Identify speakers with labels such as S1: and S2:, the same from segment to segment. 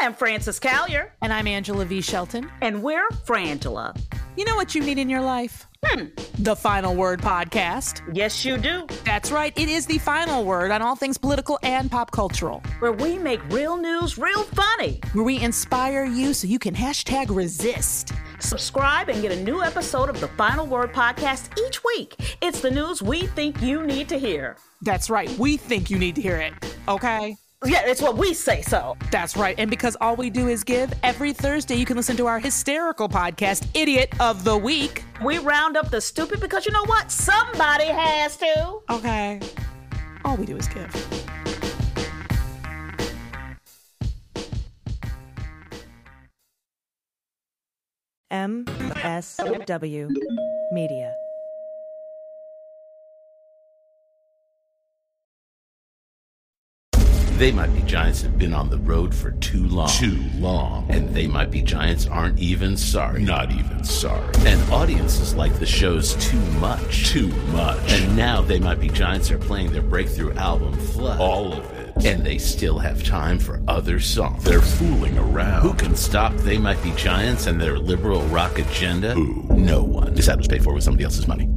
S1: I'm Frances Callier.
S2: And I'm Angela V. Shelton.
S1: And we're Frangela.
S2: You know what you need in your life? The Final Word Podcast.
S1: Yes, you do.
S2: That's right. It is the final word on all things political and pop cultural.
S1: Where we make real news real funny.
S2: Where we inspire you so you can #resist.
S1: Subscribe and get a new episode of the Final Word Podcast each week. It's the news we think you need to hear.
S2: That's right. We think you need to hear it. Okay?
S1: Yeah, it's what we say so.
S2: That's right. And because all we do is give, every Thursday you can listen to our hysterical podcast, Idiot of the Week.
S1: We round up the stupid because you know what? Somebody has to.
S2: Okay. All we do is give.
S3: MSW Media.
S4: They Might Be Giants have been on the road for too long. And They Might Be Giants aren't even sorry. Not even sorry. And audiences like the shows too much. And now They Might Be Giants are playing their breakthrough album, Flood. All of it. And they still have time for other songs. They're fooling around. Who can stop They Might Be Giants and their liberal rock agenda? Who? No one. This ad was paid for with somebody else's money.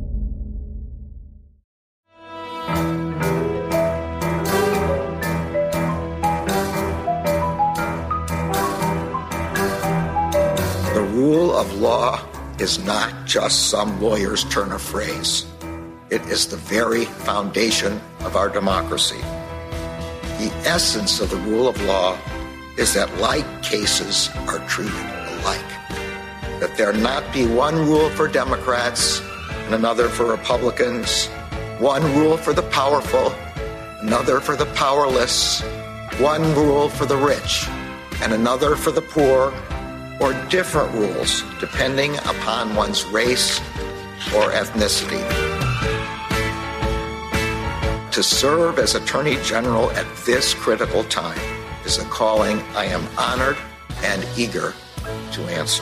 S5: Rule of law is not just some lawyer's turn of phrase. It is the very foundation of our democracy. The essence of the rule of law is that like cases are treated alike. That there not be one rule for Democrats and another for Republicans, one rule for the powerful, another for the powerless, one rule for the rich and another for the poor, or different rules depending upon one's race or ethnicity. To serve as Attorney General at this critical time is a calling I am honored and eager to answer.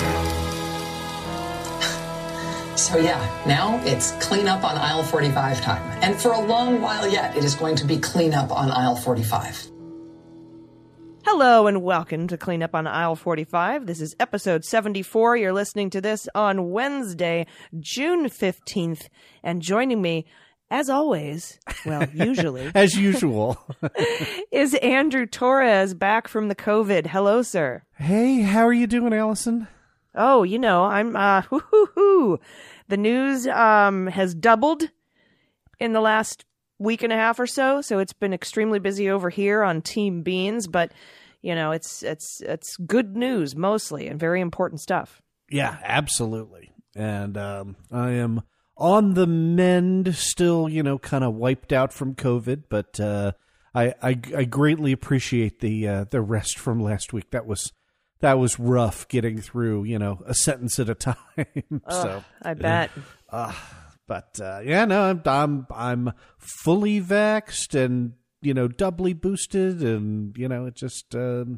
S6: So now it's clean up on aisle 45 time. And for a long while yet, it is going to be clean up on aisle 45.
S3: Hello and welcome to Clean Up on Aisle 45. This is episode 74. You're listening to this on Wednesday, June 15th. And joining me, as always, well, usually.
S7: As usual.
S3: is Andrew Torres back from the COVID. Hello, sir.
S7: Hey, how are you doing, Allison?
S3: Oh, you know, I'm, The news has doubled in the last week and a half or so it's been extremely busy over here on Team Beans, but you know it's good news mostly and very important stuff. Yeah,
S7: absolutely. And I am on the mend still, kind of wiped out from COVID, but I greatly appreciate the rest from last week. That was rough getting through a sentence at a time. So
S3: I bet.
S7: But I'm fully vaxxed and doubly boosted, and it just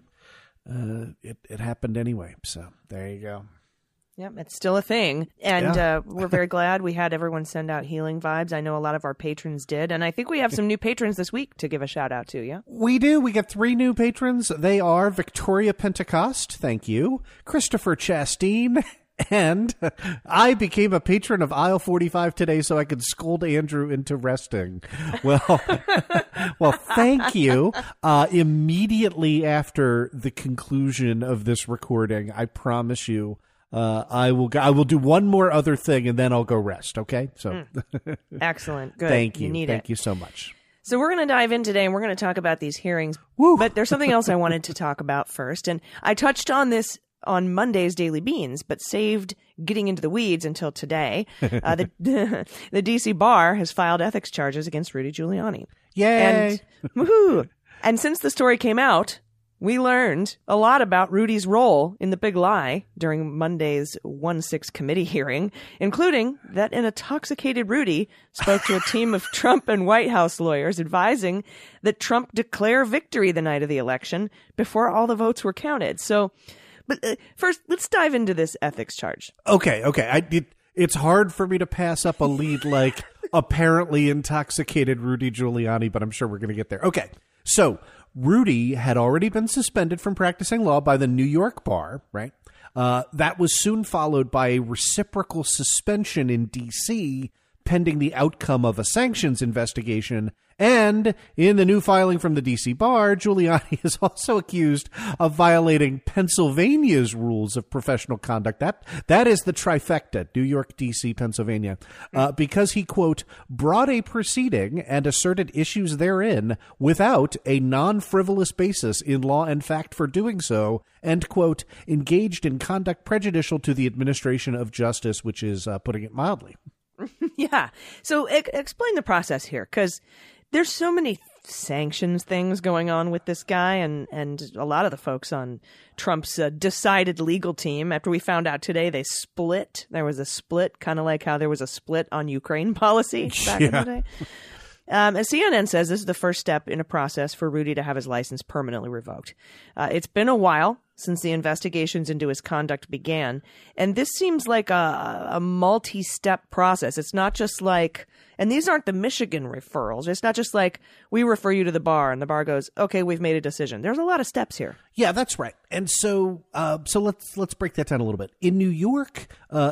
S7: it happened anyway. So there you go.
S3: Yep, it's still a thing, and we're very glad we had everyone send out healing vibes. I know a lot of our patrons did, and I think we have some new patrons this week to give a shout out to. Yeah,
S7: we do. We got 3 new patrons. They are Victoria Pentecost, thank you, Christopher Chasteen. And I became a patron of Aisle 45 today so I could scold Andrew into resting. Well, thank you. Immediately after the conclusion of this recording, I promise you, I will do one more other thing and then I'll go rest. Okay. So
S3: excellent. Good.
S7: Thank you.
S3: Need
S7: Thank you so much.
S3: So we're going to dive in today and we're going to talk about these hearings.
S7: Woo.
S3: But there's something else I wanted to talk about first. And I touched on this on Monday's Daily Beans, but saved getting into the weeds until today. The D.C. Bar has filed ethics charges against Rudy Giuliani.
S7: Yay!
S3: And, woohoo! And since the story came out, we learned a lot about Rudy's role in the big lie during Monday's 1-6 committee hearing, including that an intoxicated Rudy spoke to a team of Trump and White House lawyers advising that Trump declare victory the night of the election before all the votes were counted. But first, let's dive into this ethics charge.
S7: Okay. It's hard for me to pass up a lead like apparently intoxicated Rudy Giuliani, but I'm sure we're going to get there. Okay, so Rudy had already been suspended from practicing law by the New York bar, right? That was soon followed by a reciprocal suspension in D.C., pending the outcome of a sanctions investigation. And in the new filing from the D.C. bar, Giuliani is also accused of violating Pennsylvania's rules of professional conduct. That is the trifecta, New York, D.C., Pennsylvania, because he, quote, brought a proceeding and asserted issues therein without a non-frivolous basis in law and fact for doing so, and, quote, engaged in conduct prejudicial to the administration of justice, which is putting it mildly.
S3: Yeah. So explain the process here, because there's so many sanctions things going on with this guy and a lot of the folks on Trump's decided legal team. After we found out today they split. There was a split, kind of like how there was a split on Ukraine policy back in the day. As CNN says, this is the first step in a process for Rudy to have his license permanently revoked. It's been a while since the investigations into his conduct began, and this seems like a multi-step process. It's not just like, and these aren't the Michigan referrals. It's not just like we refer you to the bar and the bar goes, okay, we've made a decision. There's a lot of steps here.
S7: Yeah, that's right. And so let's break that down a little bit. In New York,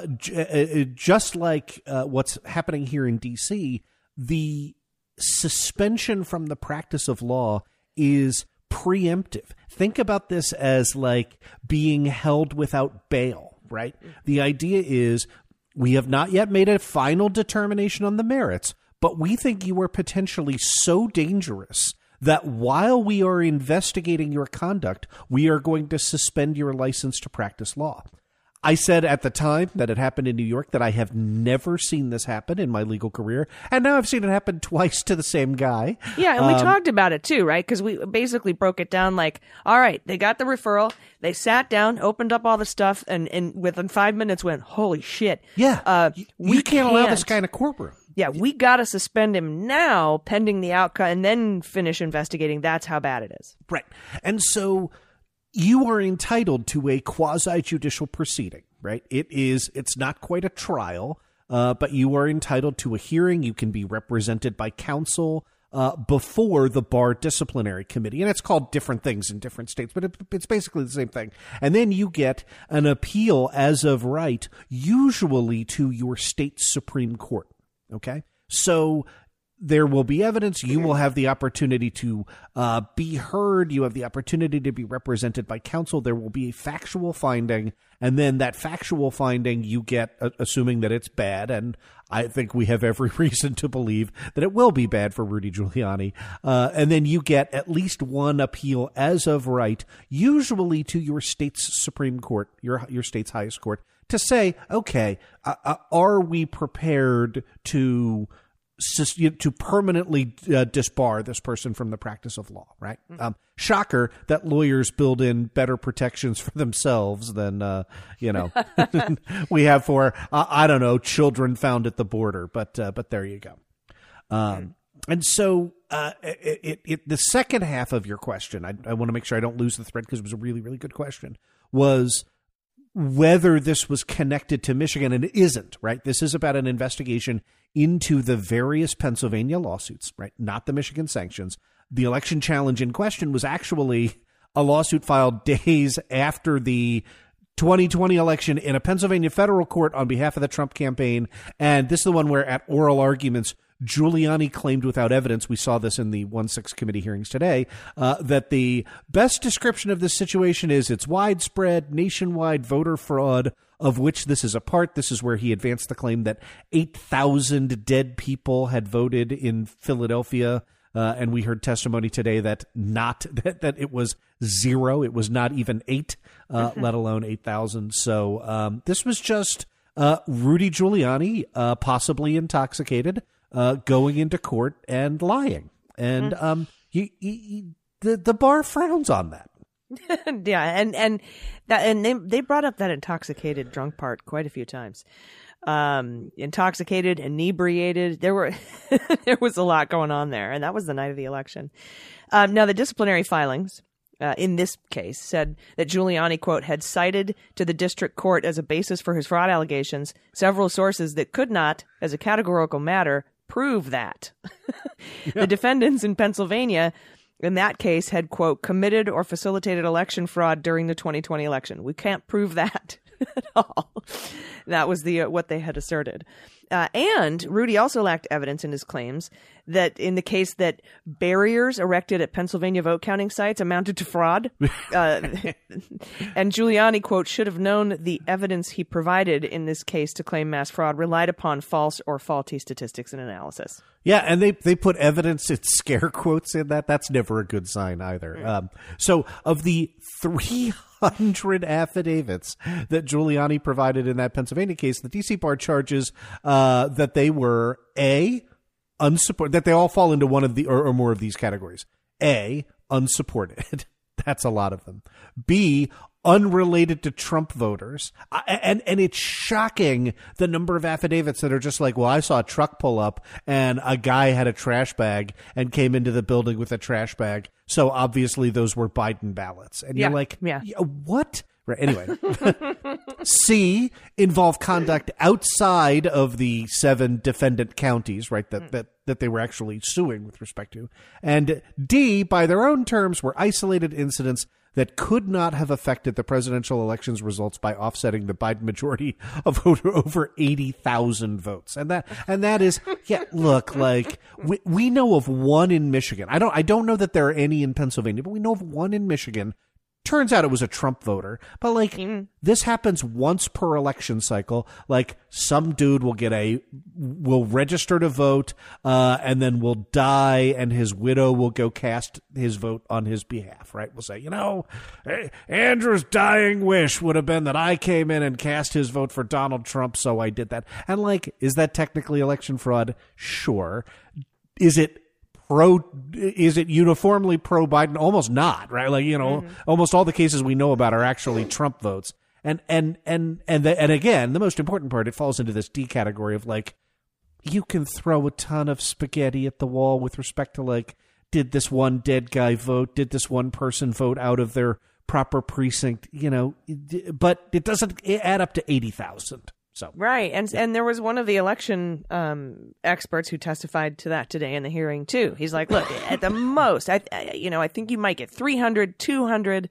S7: just like what's happening here in D.C., the suspension from the practice of law is preemptive. Think about this as like being held without bail, right? The idea is we have not yet made a final determination on the merits, but we think you are potentially so dangerous that while we are investigating your conduct, we are going to suspend your license to practice law. I said at the time that it happened in New York that I have never seen this happen in my legal career. And now I've seen it happen twice to the same guy.
S3: Yeah, and we talked about it too, right? Because we basically broke it down like, all right, they got the referral. They sat down, opened up all the stuff, and within 5 minutes went, holy shit.
S7: Yeah, we can't allow this guy in a courtroom.
S3: Yeah, we got to suspend him now pending the outcome and then finish investigating. That's how bad it is.
S7: Right. And so you are entitled to a quasi-judicial proceeding, right? It's not quite a trial, but you are entitled to a hearing. You can be represented by counsel before the bar disciplinary committee. And it's called different things in different states, but it's basically the same thing. And then you get an appeal as of right, usually to your state's Supreme Court, okay? So there will be evidence. You will have the opportunity to be heard. You have the opportunity to be represented by counsel. There will be a factual finding. And then that factual finding you get, assuming that it's bad. And I think we have every reason to believe that it will be bad for Rudy Giuliani. And then you get at least one appeal as of right, usually to your state's Supreme Court, your state's highest court, to say, okay, are we prepared to permanently disbar this person from the practice of law, right? Shocker that lawyers build in better protections for themselves than, we have for, I don't know, children found at the border. But there you go. And so the second half of your question, I want to make sure I don't lose the thread because it was a really, really good question, was whether this was connected to Michigan, and it isn't, right? This is about an investigation into the various Pennsylvania lawsuits, right? Not the Michigan sanctions. The election challenge in question was actually a lawsuit filed days after the 2020 election in a Pennsylvania federal court on behalf of the Trump campaign. And this is the one where at oral arguments, Giuliani claimed without evidence, we saw this in the 1-6 committee hearings today, that the best description of this situation is it's widespread, nationwide voter fraud, of which this is a part. This is where he advanced the claim that 8,000 dead people had voted in Philadelphia. And we heard testimony today that that it was 0. It was not even 8, let alone 8,000. So this was just Rudy Giuliani, possibly intoxicated, going into court and lying. And the bar frowns on that.
S3: Yeah, and they brought up that intoxicated drunk part quite a few times. Intoxicated, inebriated. There was a lot going on there, and that was the night of the election. Now, the disciplinary filings in this case said that Giuliani, quote, had cited to the district court as a basis for his fraud allegations several sources that could not, as a categorical matter, prove that. The defendants in Pennsylvania in that case had, quote, committed or facilitated election fraud during the 2020 election. We can't prove that at all. That was what they had asserted. And Rudy also lacked evidence in his claims that in the case that barriers erected at Pennsylvania vote counting sites amounted to fraud. And Giuliani, quote, should have known the evidence he provided in this case to claim mass fraud relied upon false or faulty statistics and analysis.
S7: Yeah, and they put evidence in scare quotes in that. That's never a good sign either. So of the 300 affidavits that Giuliani provided in that Pennsylvania case, the D.C. bar charges that they were A, unsupported, that they all fall into one of the or more of these categories. A, unsupported. That's a lot of them. B, unrelated to Trump voters. And it's shocking the number of affidavits that are just like, well, I saw a truck pull up and a guy had a trash bag and came into the building with a trash bag. So obviously those were Biden ballots. And you're like, what? Right. Anyway, C, involve conduct outside of the 7 defendant counties, right, that they were actually suing with respect to. And D, by their own terms, were isolated incidents that could not have affected the presidential election's results by offsetting the Biden majority of over 80,000 votes. And that is, look, like we know of one in Michigan. I don't know that there are any in Pennsylvania, but we know of one in Michigan. Turns out it was a Trump voter, but like this happens once per election cycle. Like some dude will register to vote, and then will die, and his widow will go cast his vote on his behalf. Right? We'll say, Andrew's dying wish would have been that I came in and cast his vote for Donald Trump, so I did that. And like, is that technically election fraud? Sure. Is it uniformly pro Biden? Almost not, right? Like, almost all the cases we know about are actually Trump votes. And again, the most important part, it falls into this D category of like, you can throw a ton of spaghetti at the wall with respect to like, did this one dead guy vote? Did this one person vote out of their proper precinct? But it doesn't add up to 80,000. So
S3: right, and there was one of the election experts who testified to that today in the hearing too. He's like, look, at the most, I think you might get 300, 200,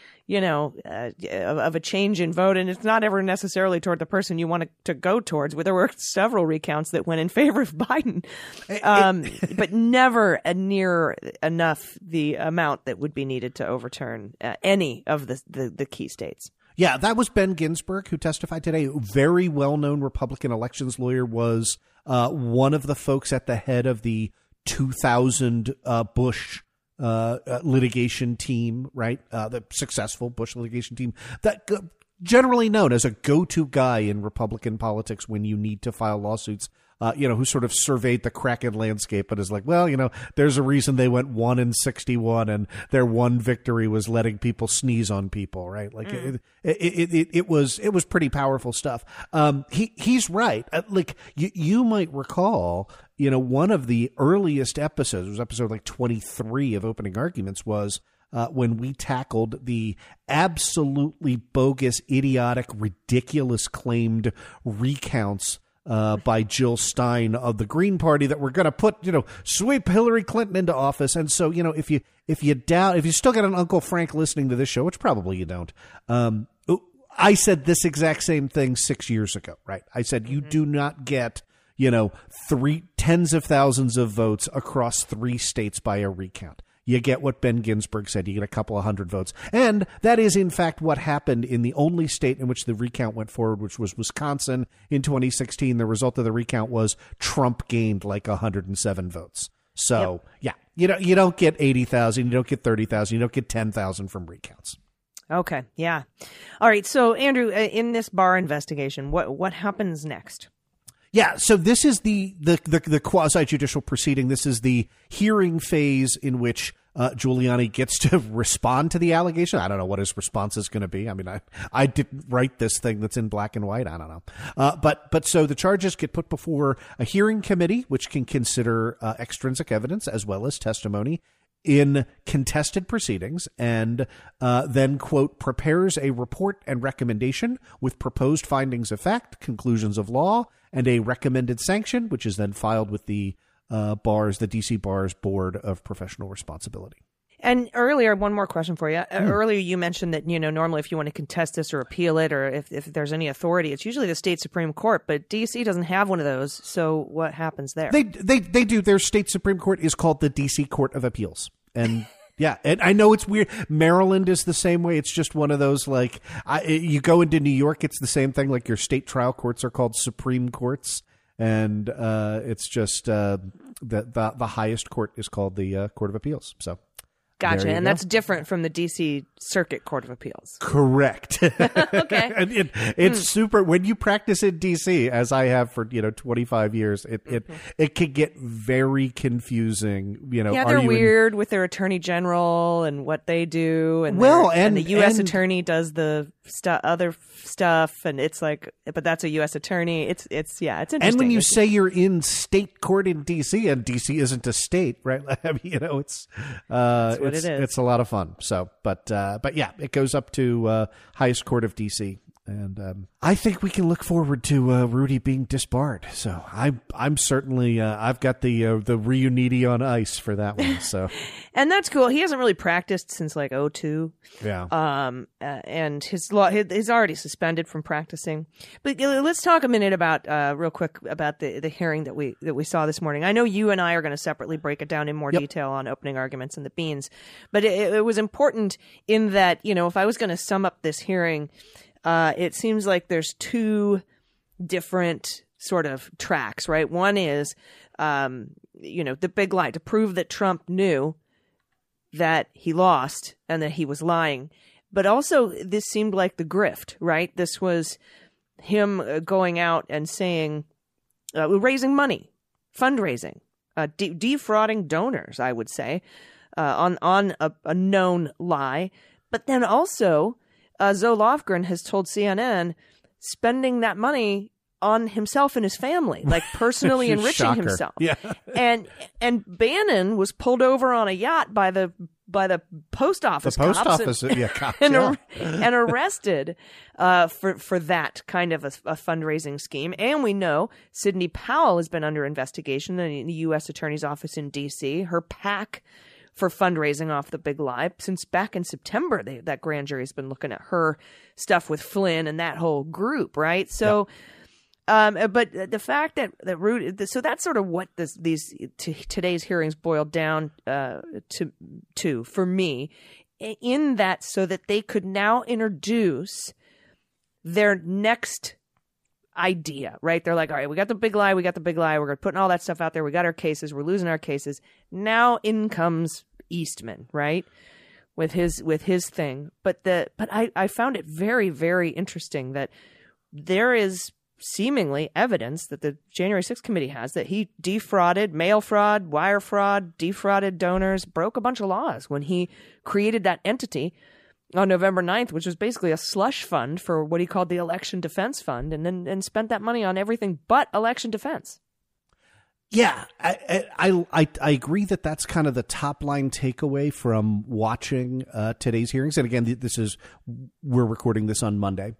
S3: of a change in vote, and it's not ever necessarily toward the person you want to go towards. There were several recounts that went in favor of Biden, but never near enough the amount that would be needed to overturn any of the key states.
S7: Yeah, that was Ben Ginsburg who testified today. Very well-known Republican elections lawyer, was one of the folks at the head of the 2000 Bush litigation team, right? The successful Bush litigation team that generally known as a go-to guy in Republican politics when you need to file lawsuits. Who sort of surveyed the Kraken landscape and is like, well, there's a reason they went 1-61 and their one victory was letting people sneeze on people, right? Like it was pretty powerful stuff. He's right. Like you might recall, one of the earliest episodes, it was episode like 23 of Opening Arguments, was when we tackled the absolutely bogus, idiotic, ridiculous claimed recounts by Jill Stein of the Green Party that we're going to put, sweep Hillary Clinton into office. And so, if you still got an Uncle Frank listening to this show, which probably you don't, I said this exact same thing 6 years ago, right? I said, you do not get, tens of thousands of votes across 3 states by a recount. You get what Ben Ginsburg said. You get a couple of hundred votes. And that is, in fact, what happened in the only state in which the recount went forward, which was Wisconsin in 2016. The result of the recount was Trump gained like 107 votes. So, you don't get 80,000. You don't get 30,000. You don't get 10,000 from recounts.
S3: Okay. Yeah. All right. So, Andrew, in this Barr investigation, what happens next?
S7: Yeah, so this is the quasi-judicial proceeding. This is the hearing phase in which Giuliani gets to respond to the allegation. I don't know what his response is going to be. I mean, I didn't write this thing that's in black and white. I don't know. But so the charges get put before a hearing committee, which can consider extrinsic evidence as well as testimony in contested proceedings, and then, quote, prepares a report and recommendation with proposed findings of fact, conclusions of law, and a recommended sanction, which is then filed with the D.C. Bar's Board of Professional Responsibility.
S3: And earlier, one more question for you. Earlier, you mentioned that, normally if you want to contest this or appeal it, or if there's any authority, it's usually the state Supreme Court. But D.C. doesn't have one of those. So what happens there?
S7: They do. Their state Supreme Court is called the D.C. Court of Appeals. And yeah, and I know it's weird. Maryland is the same way. It's just one of those, like, you go into New York, it's the same thing. Like, your state trial courts are called Supreme Courts. And it's just the highest court is called the Court of Appeals. So.
S3: Gotcha. And that's different from the D.C. Circuit Court of Appeals.
S7: Correct.
S3: Okay.
S7: And it's super. When you practice in D.C., as I have for 25 years, it can get very confusing.
S3: Yeah, they're weird with their attorney general and what they do, and and the U.S. attorney does the other stuff, and it's like, but that's a U.S. attorney. It's interesting.
S7: And when you say you're in state court in D.C., and D.C. isn't a state, right? I mean, it's
S3: what it is.
S7: It's a lot of fun. So, but yeah, it goes up to highest court of D.C. And I think we can look forward to Rudy being disbarred. So I'm certainly I've got the Reuniti on ice for that one. So
S3: and that's cool. He hasn't really practiced since like 2002.
S7: Yeah.
S3: And he's already suspended from practicing. But let's talk a minute about real quick about the hearing that we saw this morning. I know you and I are going to separately break it down in more detail on opening arguments and the beans, but it was important in that if I was going to sum up this hearing. It seems like there's two different sort of tracks, right? One is, the big lie to prove that Trump knew that he lost and that he was lying. But also this seemed like the grift, right? This was him going out and saying, raising money, fundraising, defrauding donors, I would say, on a known lie. But then also... Zoe Lofgren has told CNN spending that money on himself and his family, like personally enriching himself.
S7: Yeah.
S3: and Bannon was pulled over on a yacht by the post office.
S7: The post
S3: cops
S7: office, cops,
S3: and arrested for that kind of a fundraising scheme. And we know Sidney Powell has been under investigation in the U.S. Attorney's Office in D.C. Her PAC for fundraising off the big lie since back in September. That grand jury's been looking at her stuff with Flynn and that whole group, right? So, but the fact that Rudy, so that's sort of what today's hearings boiled down to for me, in that so that they could now introduce their next idea, right? They're like, all right, we got the big lie. We're putting all that stuff out there. We got our cases. We're losing our cases. Now in comes Eastman, right? With his thing. But I found it very, very interesting that there is seemingly evidence that the January 6th committee has that he defrauded, mail fraud, wire fraud, defrauded donors, broke a bunch of laws when he created that entity on November 9th, which was basically a slush fund for what he called the Election Defense Fund, and spent that money on everything but election defense.
S7: Yeah, I agree that that's kind of the top line takeaway from watching today's hearings. And again, we're recording this on Monday.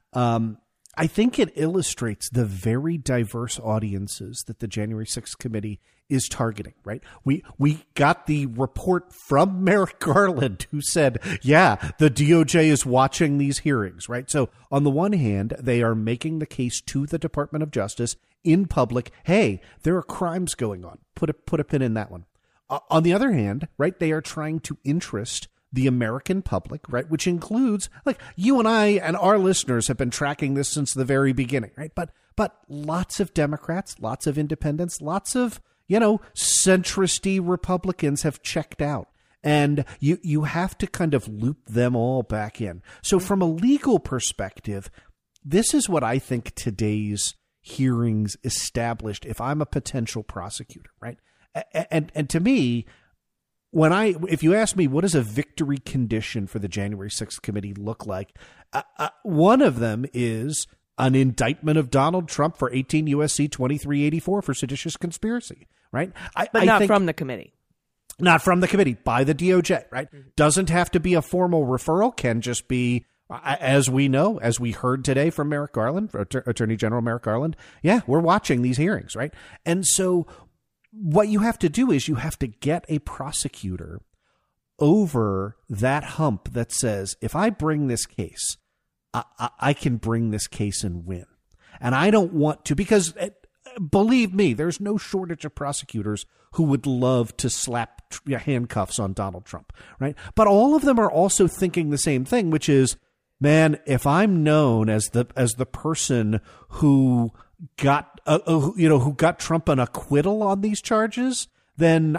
S7: I think it illustrates the very diverse audiences that the January 6th committee is targeting, right? We got the report from Merrick Garland, who said, yeah, the DOJ is watching these hearings, right? So on the one hand, they are making the case to the Department of Justice in public. Hey, there are crimes going on. Put a pin in that one. On the other hand, right, they are trying to interest the American public, right, which includes, like, you and I and our listeners have been tracking this since the very beginning, right? But lots of Democrats, lots of independents, lots of, centrist-y Republicans have checked out. And you have to kind of loop them all back in. So from a legal perspective, this is what I think today's hearings established if I'm a potential prosecutor, right? And to me, if you ask me, what does a victory condition for the January 6th committee look like? One of them is an indictment of Donald Trump for 18 U.S.C. 2384 for seditious conspiracy, right?
S3: But not from the committee.
S7: Not from the committee, by the DOJ, right? Doesn't have to be a formal referral, can just be, as we know, as we heard today from Merrick Garland, Attorney General Merrick Garland, yeah, we're watching these hearings, right? And so what you have to do is you have to get a prosecutor over that hump that says, if I bring this case, I can bring this case and win. And I don't want to, because believe me, there's no shortage of prosecutors who would love to slap handcuffs on Donald Trump, right? But all of them are also thinking the same thing, which is, man, if I'm known as the person who got who got Trump an acquittal on these charges, then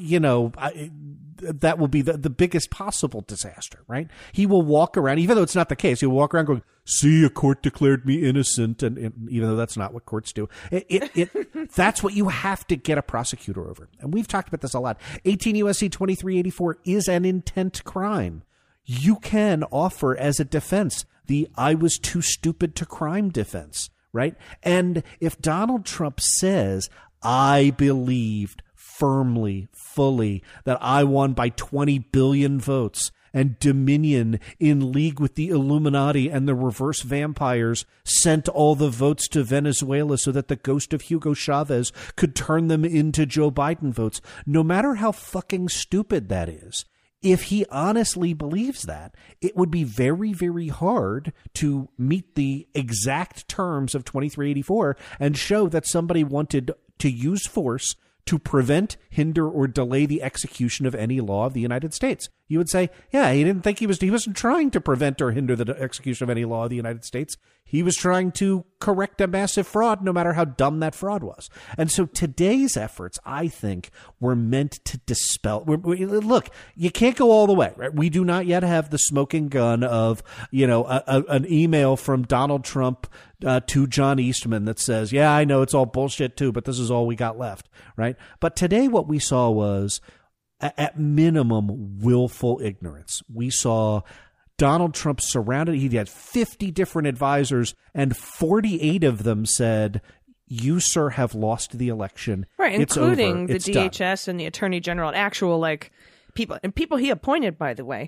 S7: that will be the biggest possible disaster, right? He will walk around, even though it's not the case, he'll walk around going, see, a court declared me innocent, and even though that's not what courts do, that's what you have to get a prosecutor over. And we've talked about this a lot. 18 U.S.C. 2384 is an intent crime. You can offer as a defense the I was too stupid to crime defense, right? And if Donald Trump says, I believed firmly, fully, that I won by 20 billion votes, and Dominion, in league with the Illuminati and the reverse vampires, sent all the votes to Venezuela so that the ghost of Hugo Chavez could turn them into Joe Biden votes. No matter how fucking stupid that is, if he honestly believes that, it would be very, very hard to meet the exact terms of 2384 and show that somebody wanted to use force to prevent, hinder, or delay the execution of any law of the United States. You would say, yeah, he didn't think he wasn't trying to prevent or hinder the execution of any law of the United States. He was trying to correct a massive fraud, no matter how dumb that fraud was. And so today's efforts, I think, were meant to dispel. Look, you can't go all the way, right? We do not yet have the smoking gun of, an email from Donald Trump to John Eastman that says, yeah, I know it's all bullshit too, but this is all we got left, right? But today what we saw was, at minimum, willful ignorance. We saw Donald Trump surrounded. He had 50 different advisors, and 48 of them said, you, sir, have lost the election.
S3: Right,
S7: it's
S3: including
S7: over.
S3: the
S7: It's
S3: DHS
S7: done.
S3: and the Attorney General, and actual people he appointed, by the way.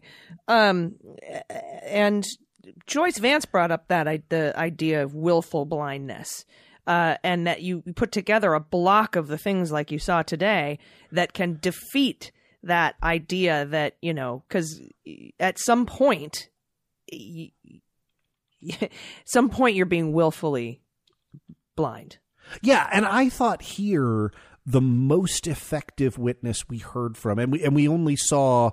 S3: And Joyce Vance brought up the idea of willful blindness. And that you put together a block of the things like you saw today that can defeat that idea that, because at some point you're being willfully blind.
S7: Yeah, and I thought here the most effective witness we heard from, and we only saw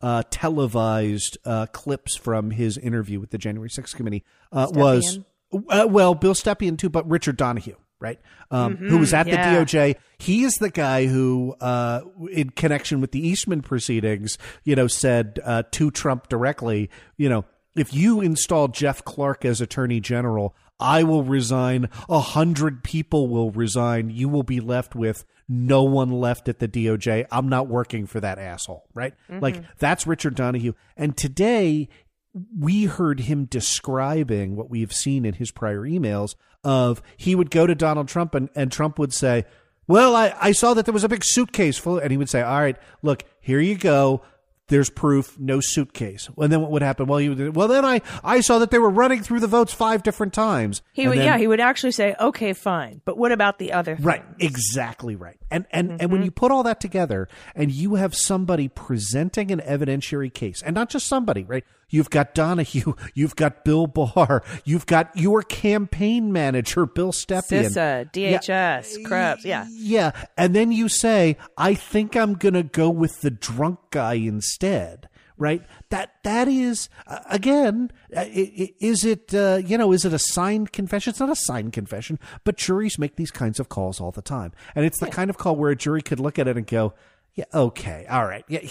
S7: televised clips from his interview with the January 6th committee, was Bill Stepien too, but Richard Donahue, right? Who was at the DOJ. He is the guy who, in connection with the Eastman proceedings, said to Trump directly, if you install Jeff Clark as Attorney General, I will resign. 100 people will resign. You will be left with no one left at the DOJ. I'm not working for that asshole, right? Like, that's Richard Donahue. And today, we heard him describing what we've seen in his prior emails of he would go to Donald Trump and Trump would say, well, I saw that there was a big suitcase full. And he would say, all right, look, here you go. There's proof, no suitcase. And then what would happen? Well, then I saw that they were running through the votes 5 different times. He
S3: would actually say, okay, fine. But what about the other things?
S7: Right, exactly right. And when you put all that together and you have somebody presenting an evidentiary case, and not just somebody, right? You've got Donahue, you've got Bill Barr, you've got your campaign manager, Bill Stepien.
S3: CISA, DHS, Krebs, yeah.
S7: Yeah, and then you say, I think I'm going to go with the drunk guy instead, right? That is, again, is it a signed confession? It's not a signed confession, but juries make these kinds of calls all the time. And it's the kind of call where a jury could look at it and go, yeah, okay, all right. Yeah,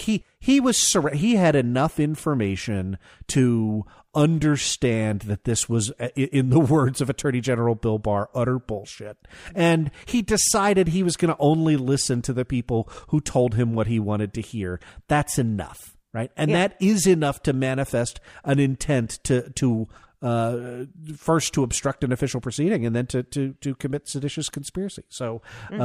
S7: he had enough information to understand that this was, in the words of Attorney General Bill Barr, utter bullshit. And he decided he was going to only listen to the people who told him what he wanted to hear. That's enough, right? And that is enough to manifest an intent to first to obstruct an official proceeding and then to commit seditious conspiracy. So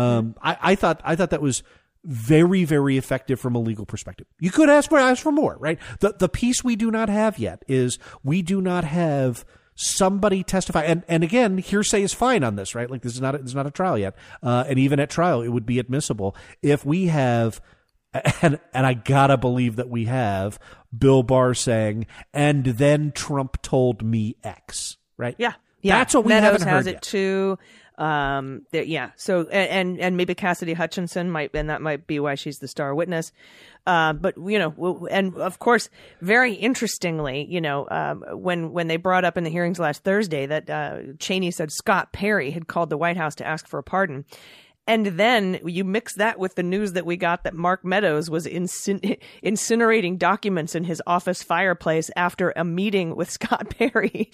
S7: I thought that was very, very effective from a legal perspective. You could ask for more, right? The piece we do not have yet is we do not have somebody testify. And again, hearsay is fine on this, right? Like, this is not a trial yet. And even at trial, it would be admissible if we have And I gotta believe that we have Bill Barr saying, and then Trump told me X, right?
S3: Yeah.
S7: That's what we
S3: Meadows
S7: haven't heard
S3: has it
S7: yet.
S3: too. So and maybe Cassidy Hutchinson might be why she's the star witness. But and of course, very interestingly, when they brought up in the hearings last Thursday that Cheney said Scott Perry had called the White House to ask for a pardon. And then you mix that with the news that we got that Mark Meadows was incinerating documents in his office fireplace after a meeting with Scott Perry.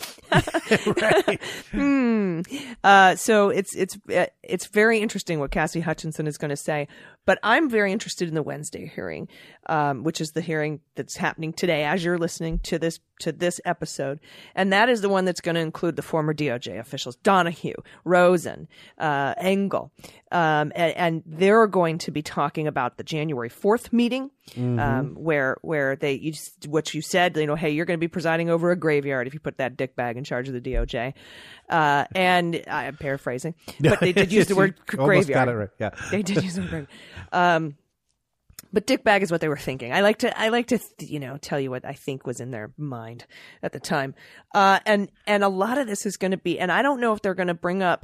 S3: So it's very interesting what Cassie Hutchinson is going to say. But I'm very interested in the Wednesday hearing, which is the hearing that's happening today as you're listening to this episode. And that is the one that's going to include the former DOJ officials, Donahue, Rosen, Engel. And they're going to be talking about the January 4th meeting, where what you said, hey, you're going to be presiding over a graveyard if you put that dickbag in charge of the DOJ. And I'm paraphrasing, but they did use the word graveyard.
S7: Got it right. Yeah,
S3: they did use the word graveyard. But dickbag is what they were thinking. I like to tell you what I think was in their mind at the time. And a lot of this is going to be, and I don't know if they're going to bring up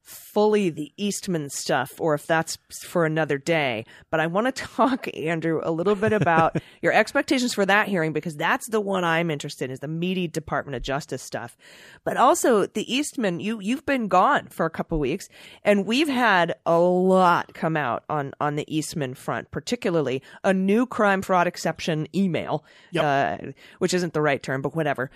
S3: fully the Eastman stuff or if that's for another day, but I want to talk, Andrew, a little bit about your expectations for that hearing, because that's the one I'm interested in, is the meaty Department of Justice stuff. But also the Eastman, you've been gone for a couple of weeks, and we've had a lot come out on the Eastman front, particularly a new crime fraud exception email, which isn't the right term, but whatever,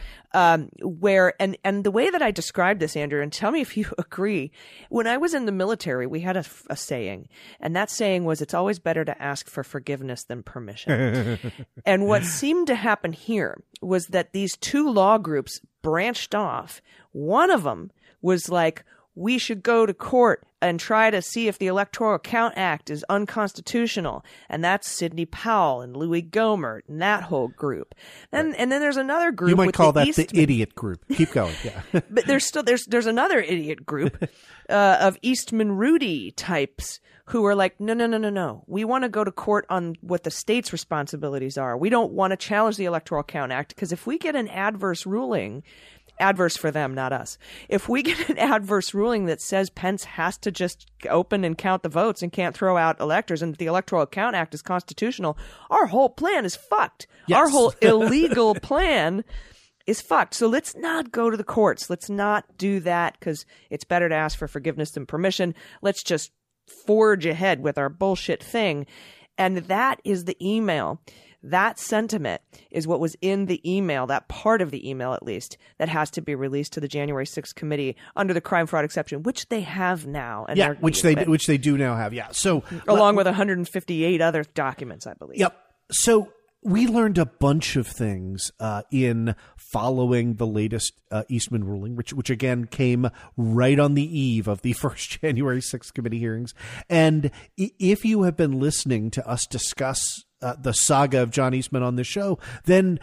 S3: where and the way that I described this, Andrew, and tell me if you agree. When I was in the military, we had a saying, and that saying was, it's always better to ask for forgiveness than permission. And what seemed to happen here was that these two law groups branched off. One of them was like, we should go to court and try to see if the Electoral Count Act is unconstitutional. And that's Sidney Powell and Louis Gohmert and that whole group. And then there's another group.
S7: You might call that
S3: Eastman.
S7: the idiot group. Keep going. Yeah.
S3: But there's another idiot group of Eastman Rudy types who are like, no. We want to go to court on what the state's responsibilities are. We don't want to challenge the Electoral Count Act, because if we get an adverse ruling, adverse for them, not us. If we get an adverse ruling that says Pence has to just open and count the votes and can't throw out electors, and the Electoral Count Act is constitutional, our whole plan is fucked.
S7: Yes.
S3: Our whole illegal plan is fucked. So let's not go to the courts. Let's not do that, because it's better to ask for forgiveness than permission. Let's just forge ahead with our bullshit thing. And that is the email. That sentiment is what was in the email, that part of the email at least, that has to be released to the January 6th committee under the crime fraud exception, which they have now. And
S7: which they do now have. Yeah. So
S3: along with 158 other documents, I believe.
S7: Yep. So we learned a bunch of things in following the latest Eastman ruling, which again came right on the eve of the first January 6th committee hearings. And if you have been listening to us discuss the saga of John Eastman on this show, then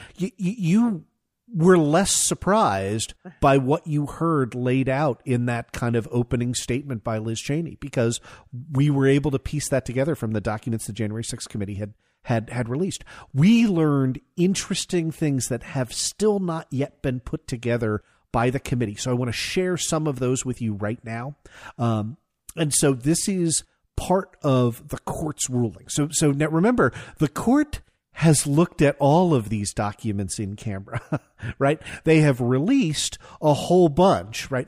S7: you were less surprised by what you heard laid out in that kind of opening statement by Liz Cheney, because we were able to piece that together from the documents the January 6th committee had released. We learned interesting things that have still not yet been put together by the committee. So I want to share some of those with you right now. And so this is part of the court's ruling. So now remember, the court has looked at all of these documents in camera, right? They have released a whole bunch, right?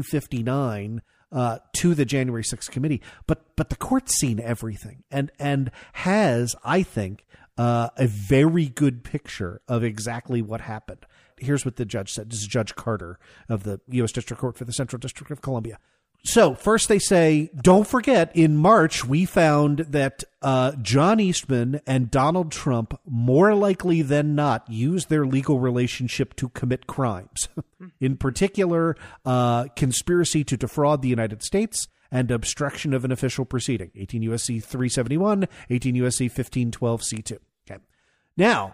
S7: 159 to the January 6th committee, but the court's seen everything and has, I think, a very good picture of exactly what happened. Here's what the judge said. This is Judge Carter of the U.S. District Court for the Central District of Columbia. So first they say, don't forget, in March, we found that John Eastman and Donald Trump more likely than not used their legal relationship to commit crimes. In particular, conspiracy to defraud the United States and obstruction of an official proceeding, 18 U.S.C. 371, 18 U.S.C. 1512 C2. Okay. Now,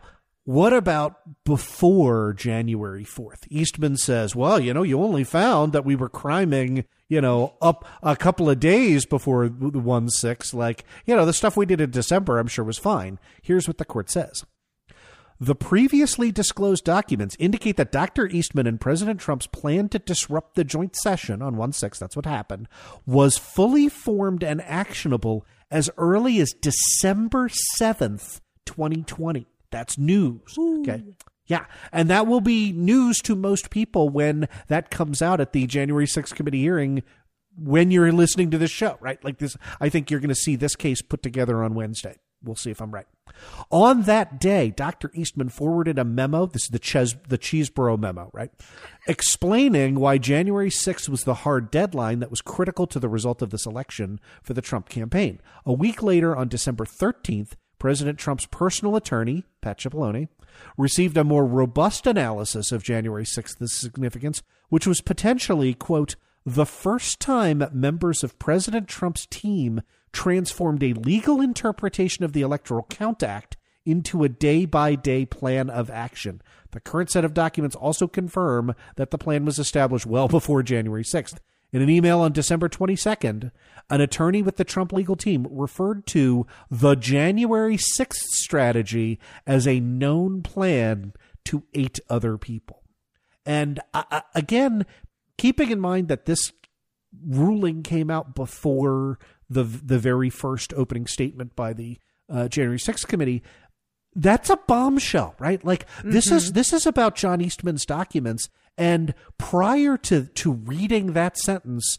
S7: What about before January 4th? Eastman says, well, you only found that we were criming, up a couple of days before the 1/6. Like, the stuff we did in December, I'm sure was fine. Here's what the court says. The previously disclosed documents indicate that Dr. Eastman and President Trump's plan to disrupt the joint session on 1/6, that's what happened, was fully formed and actionable as early as December 7th, 2020. That's news. Ooh. Okay. Yeah. And that will be news to most people when that comes out at the January 6th committee hearing when you're listening to this show, right? Like this, I think you're going to see this case put together on Wednesday. We'll see if I'm right. On that day, Dr. Eastman forwarded a memo. This is the Cheeseboro memo, right? Explaining why January 6th was the hard deadline that was critical to the result of this election for the Trump campaign. A week later, on December 13th, President Trump's personal attorney, Pat Cipollone, received a more robust analysis of January 6th's significance, which was potentially, quote, the first time members of President Trump's team transformed a legal interpretation of the Electoral Count Act into a day-by-day plan of action. The current set of documents also confirm that the plan was established well before January 6th. In an email on December 22nd, an attorney with the Trump legal team referred to the January 6th strategy as a known plan to 8 other people. And again, keeping in mind that this ruling came out before the very first opening statement by the January 6th committee, that's a bombshell, right? Like this is about John Eastman's documents. And prior to reading that sentence,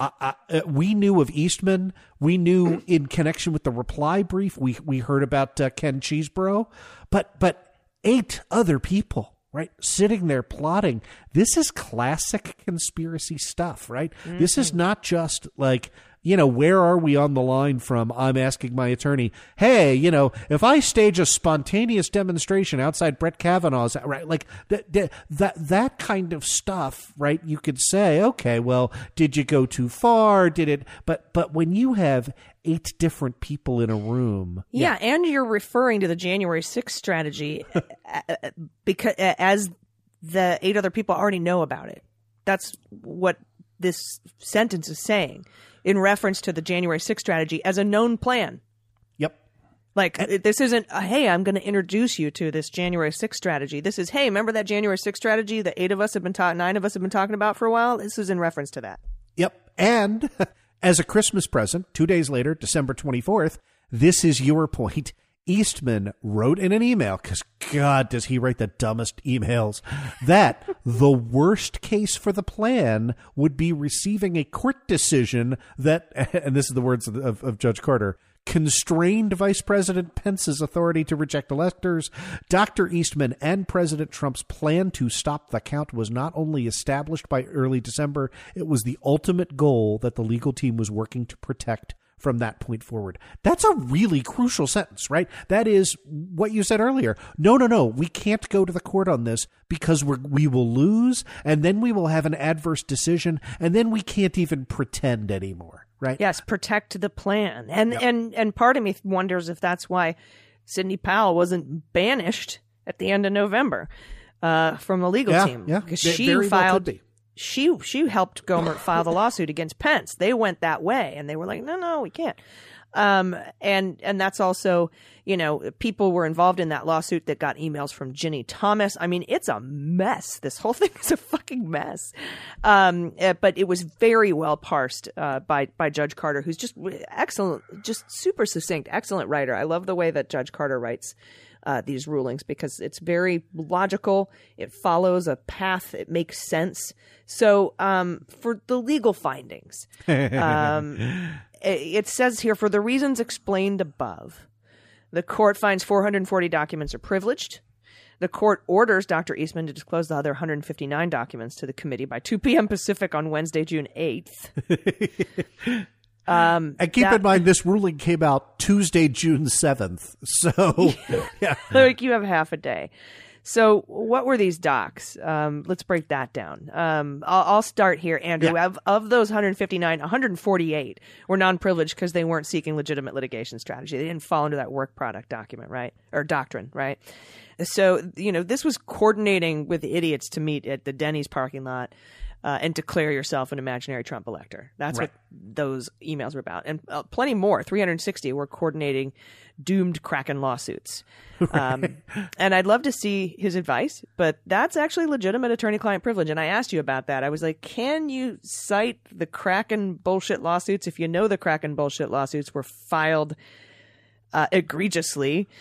S7: we knew of Eastman. We knew in connection with the reply brief, we heard about Ken Cheeseboro, but 8 other people, right, sitting there plotting. This is classic conspiracy stuff, right? Mm-hmm. This is not just like, where are we on the line from? I'm asking my attorney, hey, if I stage a spontaneous demonstration outside Brett Kavanaugh's, right, like that kind of stuff, right? You could say, okay, well, did you go too far? Did it? But when you have 8 different people in a room,
S3: yeah, and you're referring to the January 6th strategy because as the 8 other people already know about it. That's what this sentence is saying. In reference to the January 6th strategy as a known plan.
S7: Yep.
S3: Like, this isn't, hey, I'm going to introduce you to this January 6th strategy. This is, hey, remember that January 6th strategy that 9 of us have been talking about for a while? This is in reference to that.
S7: Yep. And as a Christmas present, 2 days later, December 24th, this is your point. Eastman wrote in an email, because God, does he write the dumbest emails, that the worst case for the plan would be receiving a court decision that, and this is the words of Judge Carter, constrained Vice President Pence's authority to reject electors. Dr. Eastman and President Trump's plan to stop the count was not only established by early December, it was the ultimate goal that the legal team was working to protect from that point forward. That's a really crucial sentence, right? That is what you said earlier. No. We can't go to the court on this because we will lose, and then we will have an adverse decision, and then we can't even pretend anymore, right?
S3: Yes, protect the plan. And part of me wonders if that's why Sidney Powell wasn't banished at the end of November from the legal team. Yeah, because she filed... She helped Gohmert file the lawsuit against Pence. They went that way, and they were like, no, we can't. And that's also, people were involved in that lawsuit that got emails from Ginny Thomas. I mean, it's a mess. This whole thing is a fucking mess. But it was very well parsed by Judge Carter, who's just excellent, just super succinct, excellent writer. I love the way that Judge Carter writes these rulings because it's very logical. It follows a path. It makes sense. So for the legal findings, it says here, for the reasons explained above, the court finds 440 documents are privileged. The court orders Dr. Eastman to disclose the other 159 documents to the committee by 2 p.m. Pacific on Wednesday, June 8th.
S7: And keep in mind, this ruling came out Tuesday, June 7th. So, yeah.
S3: Like you have half a day. So what were these docs? Let's break that down. I'll start here, Andrew. Yeah. Of those 159, 148 were non-privileged because they weren't seeking legitimate litigation strategy. They didn't fall into that work product document, right? Or doctrine, right? So, this was coordinating with idiots to meet at the Denny's parking lot and declare yourself an imaginary Trump elector. That's what those emails were about. And plenty more, 360, were coordinating doomed Kraken lawsuits. And I'd love to see his advice, but that's actually legitimate attorney-client privilege. And I asked you about that. I was like, can you cite the Kraken bullshit lawsuits if you know the Kraken bullshit lawsuits were filed egregiously,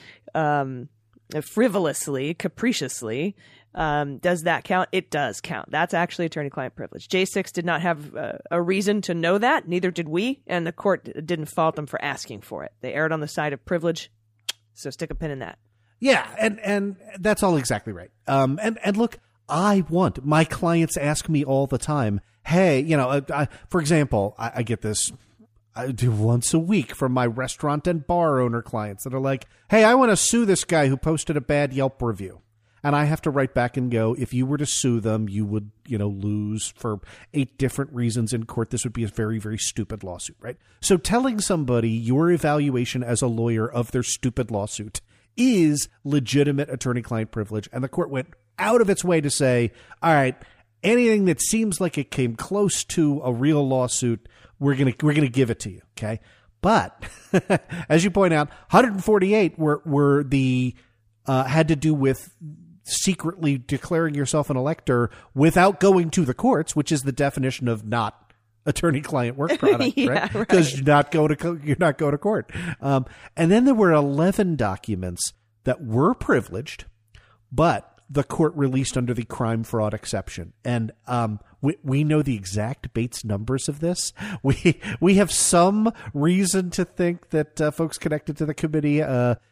S3: frivolously, capriciously? Does that count? It does count. That's actually attorney-client privilege. J6 did not have a reason to know that. Neither did we. And the court didn't fault them for asking for it. They erred on the side of privilege. So stick a pin in that.
S7: Yeah. And that's all exactly right. And look, my clients ask me all the time, hey, for example, I get this. I do once a week from my restaurant and bar owner clients that are like, hey, I want to sue this guy who posted a bad Yelp review. And I have to write back and go, if you were to sue them, you would, lose for 8 different reasons in court. This would be a very, very stupid lawsuit, right? So telling somebody your evaluation as a lawyer of their stupid lawsuit is legitimate attorney-client privilege. And the court went out of its way to say, all right, anything that seems like it came close to a real lawsuit, we're gonna give it to you, okay? But as you point out, 148 were the had to do with secretly declaring yourself an elector without going to the courts, which is the definition of not attorney-client work product, right? Because you're not going to court. And then there were 11 documents that were privileged, but the court released under the crime fraud exception. And we know the exact Bates numbers of this. We have some reason to think that folks connected to the committee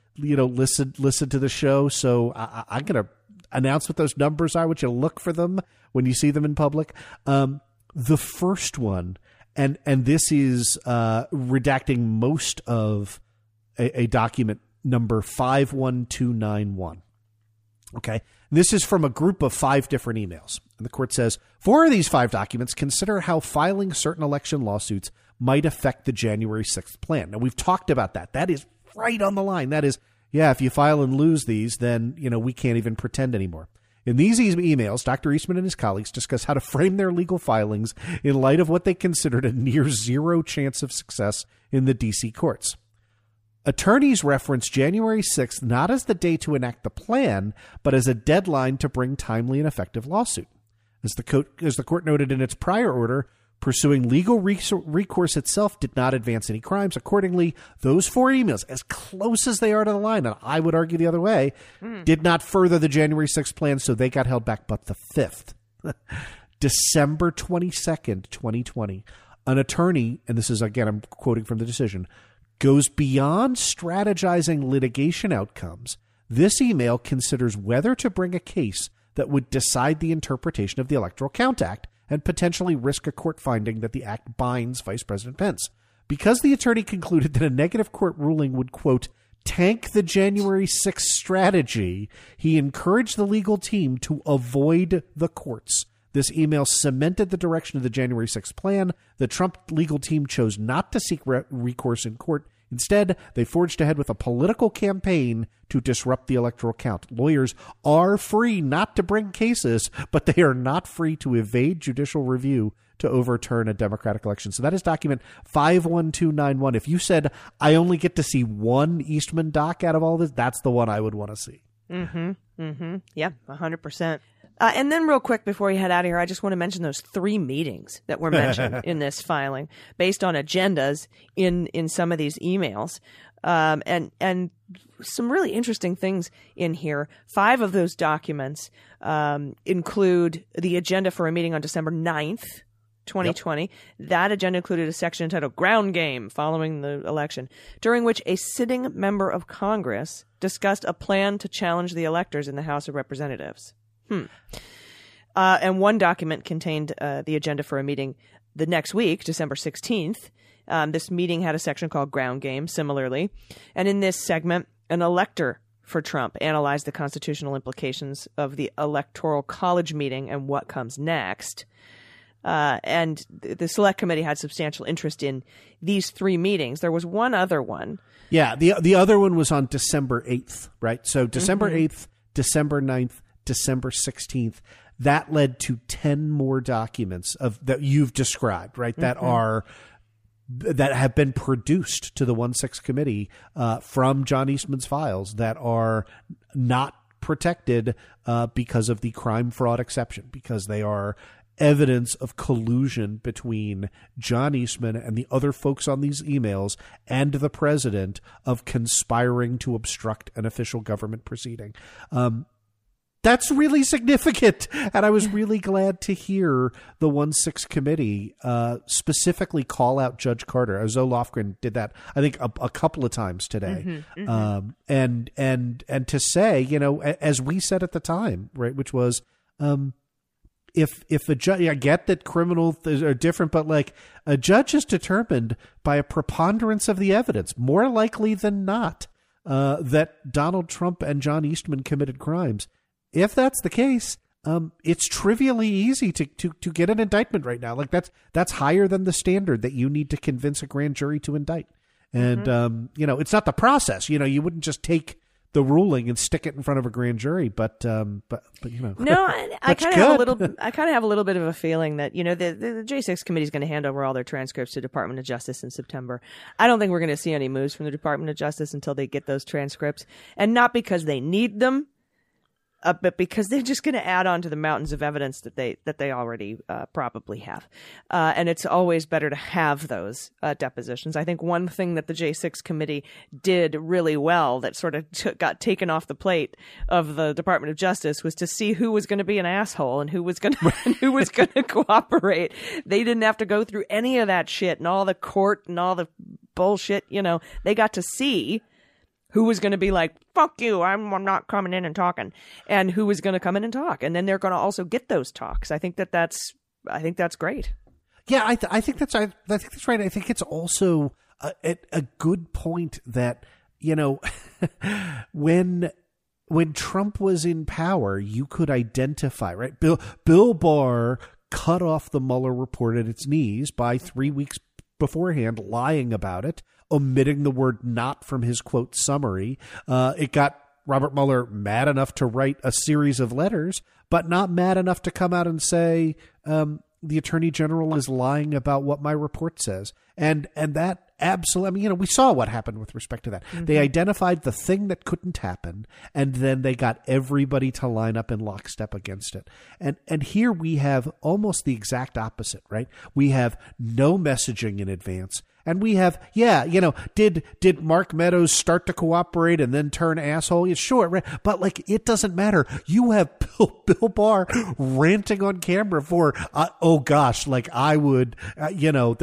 S7: listen to the show. So I'm going to announce what those numbers are. Would you look for them when you see them in public? The first one, and this is redacting most of a document number 51291. Okay. This is from a group of 5 different emails. And the court says, for these 5 documents, consider how filing certain election lawsuits might affect the January 6th plan. Now, we've talked about that. That is right on the line. That is, yeah, if you file and lose these, then, we can't even pretend anymore. In these emails, Dr. Eastman and his colleagues discuss how to frame their legal filings in light of what they considered a near zero chance of success in the D.C. courts. Attorneys reference January 6th not as the day to enact the plan, but as a deadline to bring timely and effective lawsuit. As the court noted in its prior order, pursuing legal recourse itself did not advance any crimes. Accordingly, those 4 emails, as close as they are to the line, and I would argue the other way, did not further the January 6th plan, so they got held back. But the 5th, December 22nd, 2020, an attorney, and this is, again, I'm quoting from the decision, goes beyond strategizing litigation outcomes. This email considers whether to bring a case that would decide the interpretation of the Electoral Count Act and potentially risk a court finding that the act binds Vice President Pence. Because the attorney concluded that a negative court ruling would, quote, tank the January 6th strategy, he encouraged the legal team to avoid the courts. This email cemented the direction of the January 6th plan. The Trump legal team chose not to seek recourse in court. Instead, they forged ahead with a political campaign to disrupt the electoral count. Lawyers are free not to bring cases, but they are not free to evade judicial review to overturn a democratic election. So that is document 51291. If you said, I only get to see one Eastman doc out of all this, that's the one I would want to see.
S3: Yeah, 100%. And then real quick before we head out of here, I just want to mention those 3 meetings that were mentioned in this filing based on agendas in some of these emails. And some really interesting things in here. 5 of those documents include the agenda for a meeting on December 9th, 2020. Yep. That agenda included a section entitled Ground Game following the election, during which a sitting member of Congress discussed a plan to challenge the electors in the House of Representatives. And one document contained the agenda for a meeting the next week, December 16th. This meeting had a section called Ground Game, similarly. And in this segment, an elector for Trump analyzed the constitutional implications of the Electoral College meeting and what comes next. And the Select Committee had substantial interest in these 3 meetings. There was one other one.
S7: Yeah, the other one was on December 8th, right? So December 8th, December 9th, December 16th. That led to 10 more documents that you've described, right? That have been produced to the 1-6 committee from John Eastman's files that are not protected because of the crime fraud exception, because they are evidence of collusion between John Eastman and the other folks on these emails and the president of conspiring to obstruct an official government proceeding. That's really significant. And I was really glad to hear the 1-6 committee specifically call out Judge Carter. Zoe Lofgren did that, I think, a couple of times today. And to say, you know, as we said at the time, right, which was, if a judge, I get that criminals are different, but like a judge is determined by a preponderance of the evidence, more likely than not, that Donald Trump and John Eastman committed crimes. If that's the case, it's trivially easy to get an indictment right now. Like that's higher than the standard that you need to convince a grand jury to indict. And you know, it's not the process. You know, you wouldn't just take the ruling and stick it in front of a grand jury, but you know.
S3: No, I kind of have a little bit of a feeling that, you know, the J6 committee is going to hand over all their transcripts to Department of Justice in September. I don't think we're going to see any moves from the Department of Justice until they get those transcripts, and not because they need them, but because they're just going to add on to the mountains of evidence that they already probably have. And it's always better to have those depositions. I think one thing that the J6 committee did really well that sort of got taken off the plate of the Department of Justice was to see who was going to be an asshole and who was going to cooperate. They didn't have to go through any of that shit and all the court and all the bullshit. You know, they got to see who was going to be like, fuck you, I'm not coming in and talking, and who was going to come in and talk. And then they're going to also get those talks. I think that's great.
S7: Yeah, I think that's right. I think it's also a good point that, you know, when Trump was in power, you could identify, right? Bill Barr cut off the Mueller report at its knees by 3 weeks beforehand, lying about it, omitting the word "not" from his quote summary. It got Robert Mueller mad enough to write a series of letters, but not mad enough to come out and say, the Attorney General is lying about what my report says. And that absolutely, I mean, you know, we saw what happened with respect to that. Mm-hmm. They identified the thing that couldn't happen, and then they got everybody to line up in lockstep against it. And here we have almost the exact opposite, right? We have no messaging in advance. And we have, yeah, you know, did Mark Meadows start to cooperate and then turn asshole? Yeah, sure, right. But like, it doesn't matter. You have Bill Barr ranting on camera for, oh gosh, like I would, you know,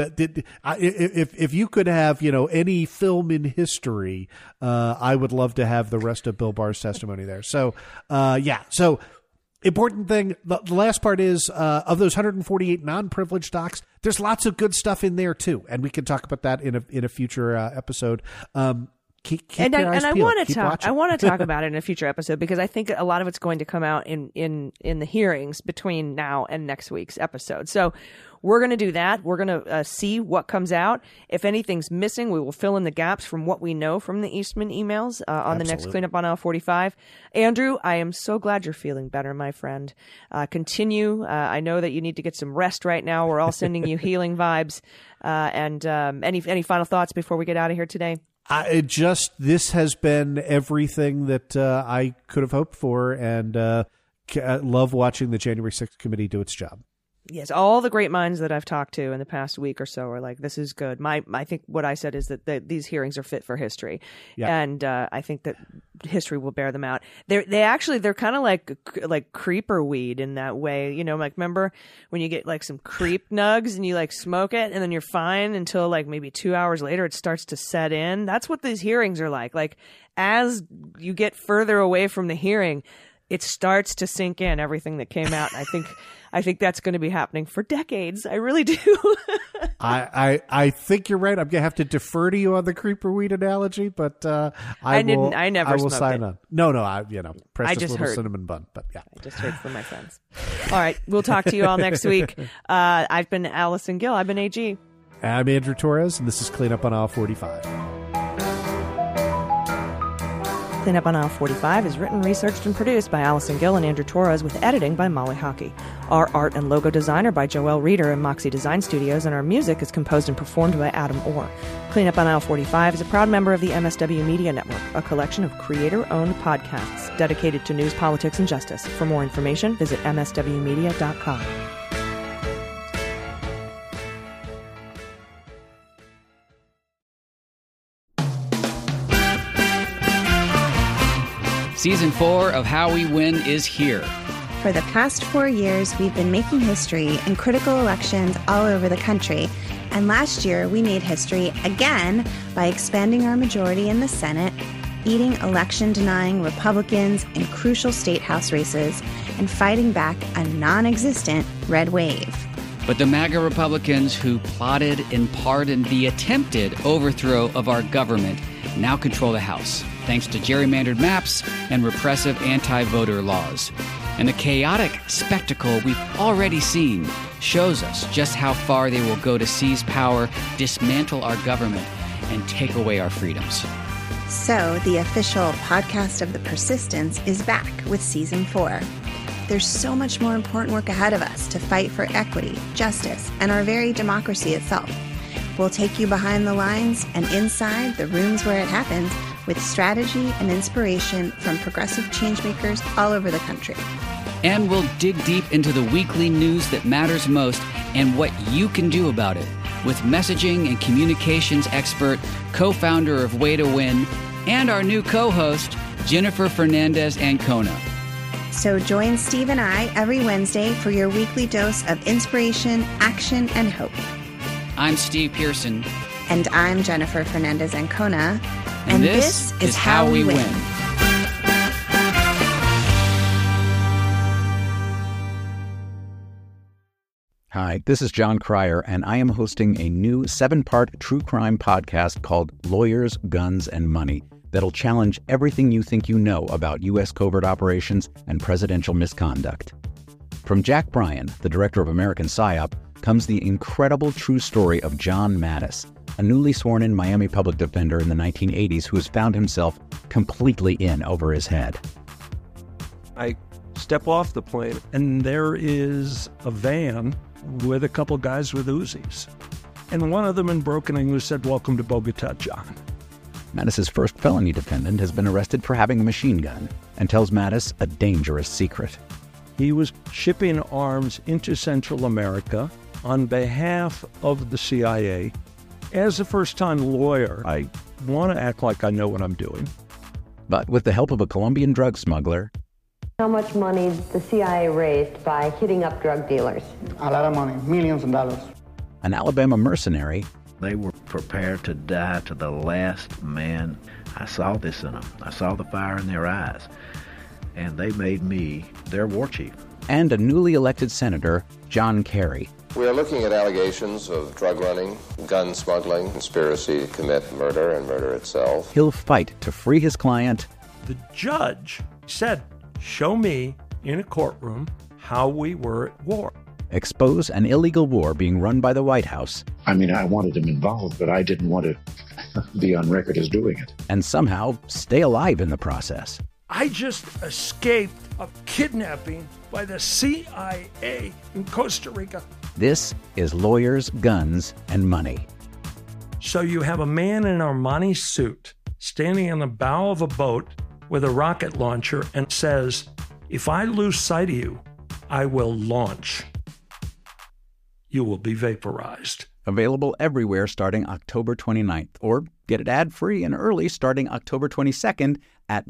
S7: if you could have, you know, any film in history, I would love to have the rest of Bill Barr's testimony there. So, yeah, so. Important thing, the last part is, of those 148 non-privileged docs, there's lots of good stuff in there too, and we can talk about that in a future episode. Keep your eyes peeled. I want to talk about it in a future episode, because I think a lot of it's going to come out in the hearings between now and next week's episode. So we're going to do that. We're going to see what comes out. If anything's missing, we will fill in the gaps from what we know from the Eastman emails on the next Cleanup on Aisle 45. Andrew, I am so glad you're feeling better, my friend. Continue. I know that you need to get some rest right now. We're all sending you healing vibes. And any final thoughts before we get out of here today? This has been everything that I could have hoped for, and love watching the January 6th committee do its job. Yes, all the great minds that I've talked to in the past week or so are like, this is good. I think what I said is that these hearings are fit for history. Yeah. And I think that history will bear them out. They're kind of like creeper weed in that way. You know, like, remember when you get like some creep nugs and you like smoke it and then you're fine until like maybe 2 hours later it starts to set in? That's what these hearings are like. Like, as you get further away from the hearing, it starts to sink in everything that came out. And I think that's going to be happening for decades. I really do. I think you're right. I'm going to have to defer to you on the creeper weed analogy, but I will sign on. No, precious little cinnamon bun, but yeah. I just heard from my friends. All right. We'll talk to you all next week. I've been Allison Gill. I've been AG. I'm Andrew Torres, and this is Cleanup on Aisle 45.
S3: Cleanup on Aisle 45 is written, researched, and produced by Allison Gill and Andrew Torres with editing by Molly Hockey. Our art and logo designer by Joelle Reeder and Moxie Design Studios, and our music is composed and performed by Adam Orr. Cleanup on Aisle 45 is a proud member of the MSW Media Network, a collection of creator-owned podcasts dedicated to news, politics, and justice. For more information, visit mswmedia.com.
S8: Season 4 of How We Win is here.
S9: For the past 4 years, we've been making history in critical elections all over the country. And last year, we made history again by expanding our majority in the Senate, beating election-denying Republicans in crucial state house races, and fighting back a non-existent red wave.
S8: But the MAGA Republicans who plotted and pardoned the attempted overthrow of our government now control the House, thanks to gerrymandered maps and repressive anti-voter laws. And the chaotic spectacle we've already seen shows us just how far they will go to seize power, dismantle our government, and take away our freedoms.
S9: So, the official podcast of The Persistence is back with Season 4. There's so much more important work ahead of us to fight for equity, justice, and our very democracy itself. We'll take you behind the lines and inside the rooms where it happens with strategy and inspiration from progressive changemakers all over the country.
S8: And we'll dig deep into the weekly news that matters most and what you can do about it with messaging and communications expert, co-founder of Way to Win, and our new co-host, Jennifer Fernandez-Ancona.
S9: So join Steve and I every Wednesday for your weekly dose of inspiration, action, and hope.
S8: I'm Steve Pearson.
S9: And I'm Jennifer Fernandez-Ancona.
S8: And this is How We Win.
S10: Hi, this is John Cryer, and I am hosting a new 7-part true crime podcast called Lawyers, Guns, and Money that'll challenge everything you think you know about U.S. covert operations and presidential misconduct. From Jack Bryan, the director of American PSYOP, comes the incredible true story of John Mattis, a newly sworn-in Miami public defender in the 1980s who has found himself completely in over his head.
S11: I step off the plane, and there is a van with a couple guys with Uzis. And one of them in broken English said, "Welcome to Bogota, John."
S10: Mattis's first felony defendant has been arrested for having a machine gun and tells Mattis a dangerous secret.
S11: He was shipping arms into Central America on behalf of the CIA. As a first-time lawyer, I want to act like I know what I'm doing.
S10: But with the help of a Colombian drug smuggler...
S12: How much money the CIA raised by hitting up drug dealers?
S13: A lot of money, millions of dollars.
S10: An Alabama mercenary...
S14: They were prepared to die to the last man. I saw this in them. I saw the fire in their eyes. And they made me their war chief.
S10: And a newly elected senator, John Kerry.
S15: We are looking at allegations of drug running, gun smuggling, conspiracy to commit murder and murder itself.
S10: He'll fight to free his client.
S11: The judge said, "Show me in a courtroom how we were at war."
S10: Expose an illegal war being run by the White House.
S16: I mean, I wanted him involved, but I didn't want to be on record as doing it.
S10: And somehow stay alive in the process.
S11: I just escaped a kidnapping by the CIA in Costa Rica.
S10: This is Lawyers, Guns, and Money.
S11: So you have a man in an Armani suit standing on the bow of a boat with a rocket launcher and says, "If I lose sight of you, I will launch. You will be vaporized."
S10: Available everywhere starting October 29th, or get it ad-free and early starting October 22nd at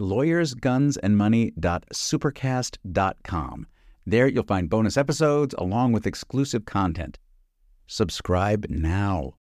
S10: lawyersgunsandmoney.supercast.com. There you'll find bonus episodes along with exclusive content. Subscribe now.